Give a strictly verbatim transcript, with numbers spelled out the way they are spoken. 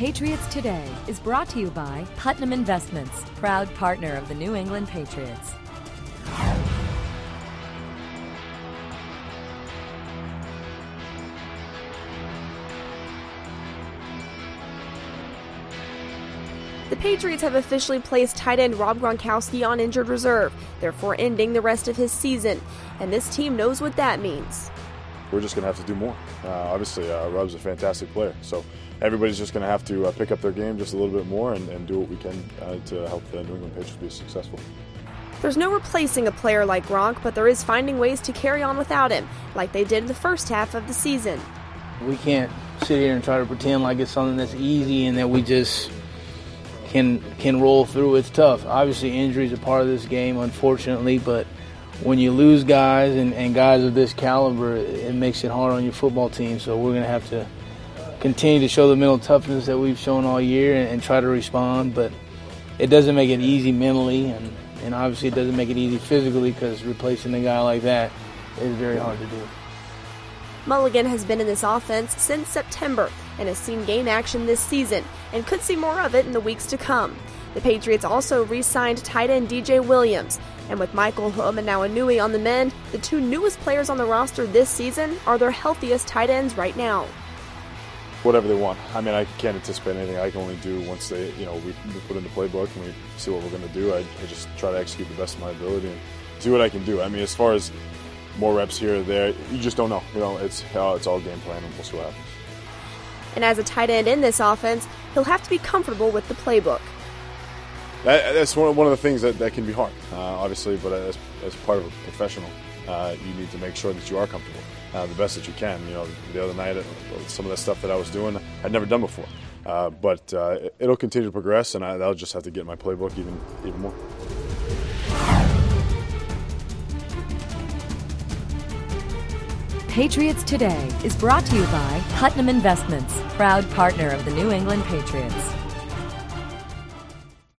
Patriots Today is brought to you by Putnam Investments, proud partner of the New England Patriots. The Patriots have officially placed tight end Rob Gronkowski on injured reserve, therefore ending the rest of his season. And this team knows what that means. We're just going to have to do more. Uh, obviously, uh, Rob's a fantastic player, so everybody's just going to have to uh, pick up their game just a little bit more and, and do what we can uh, to help the New England Patriots be successful. There's no replacing a player like Gronk, but there is finding ways to carry on without him, like they did in the first half of the season. We can't sit here and try to pretend like it's something that's easy and that we just can can roll through. It's tough. Obviously, injuries are part of this game, unfortunately, but when you lose guys and, and guys of this caliber, it makes it hard on your football team. So we're going to have to continue to show the mental toughness that we've shown all year and, and try to respond. But it doesn't make it easy mentally, and, and obviously it doesn't make it easy physically, because replacing a guy like that is very hard to do. Mulligan has been in this offense since September and has seen game action this season and could see more of it in the weeks to come. The Patriots also re-signed tight end D J Williams, and with Michael Hum and now Anui on the mend, the two newest players on the roster this season are their healthiest tight ends right now. Whatever they want. I mean, I can't anticipate anything. I can only do once they, you know, we, we put in the playbook and we see what we're going to do. I, I just try to execute the best of my ability and do what I can do. I mean, as far as more reps here or there, you just don't know. You know, it's uh, it's all game plan, and we'll see what happens. And as a tight end in this offense, he'll have to be comfortable with the playbook. That, that's one of, one of the things that, that can be hard, uh, obviously, but as, as part of a professional, uh, you need to make sure that you are comfortable, uh, the best that you can. You know, the other night, some of the stuff that I was doing, I'd never done before. Uh, but uh, it'll continue to progress, and I, I'll just have to get my playbook even even more. Patriots Today is brought to you by Putnam Investments, proud partner of the New England Patriots.